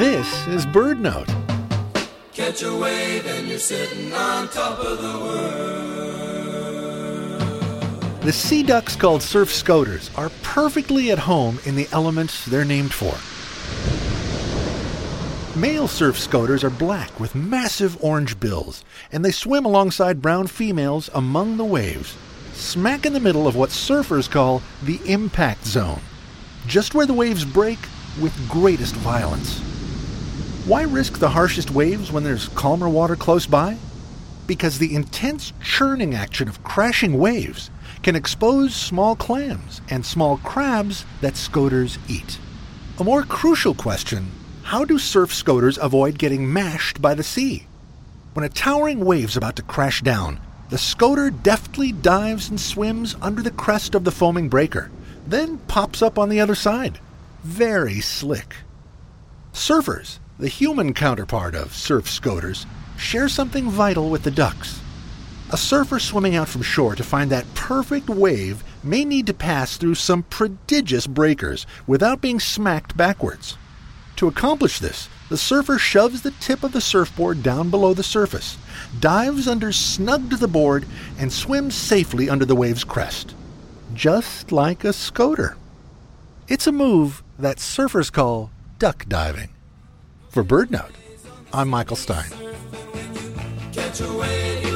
This is BirdNote. Catch a wave and you're sitting on top of the world. The sea ducks called surf scoters are perfectly at home in the elements they're named for. Male surf scoters are black with massive orange bills, and they swim alongside brown females among the waves, smack in the middle of what surfers call the impact zone, just where the waves break with greatest violence. Why risk the harshest waves when there's calmer water close by? Because the intense churning action of crashing waves can expose small clams and small crabs that scoters eat. A more crucial question: how do surf scoters avoid getting mashed by the sea? When a towering wave's about to crash down, the scoter deftly dives and swims under the crest of the foaming breaker, then pops up on the other side. Very slick. Surfers, the human counterpart of surf scoters, share something vital with the ducks. A surfer swimming out from shore to find that perfect wave may need to pass through some prodigious breakers without being smacked backwards. To accomplish this, the surfer shoves the tip of the surfboard down below the surface, dives under snug to the board, and swims safely under the wave's crest. Just like a scoter. It's a move that surfers call duck diving. For BirdNote, I'm Michael Stein. Catch a wave.